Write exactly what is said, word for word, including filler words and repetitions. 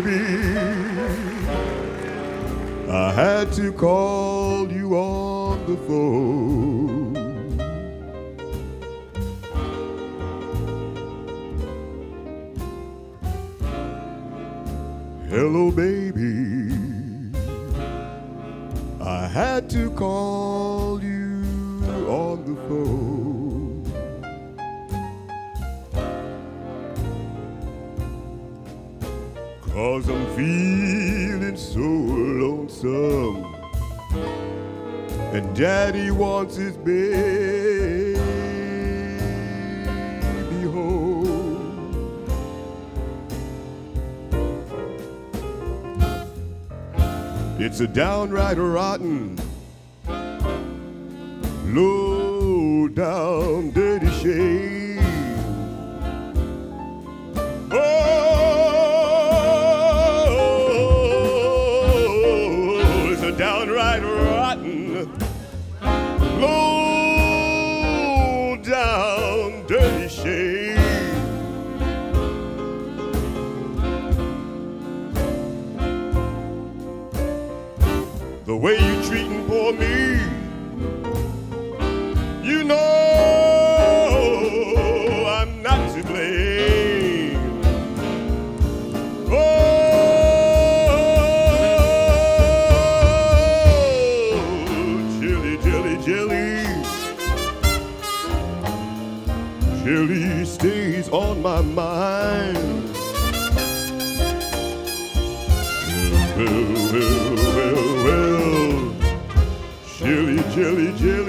baby, I had to call you on the phone. Hello, baby, I had to call you on the phone. 'Cause I'm feeling so lonesome, and Daddy wants his baby home. It's a downright rotten, low down, dirty shame. Oh, it's a downright rotten, low down, dirty shame. The way you treating poor me, you know I'm not to blame. Oh, Jilly, Jilly, Jilly, Jilly stays on my mind. Well, well, well, well, Jilly, Jilly, Jilly.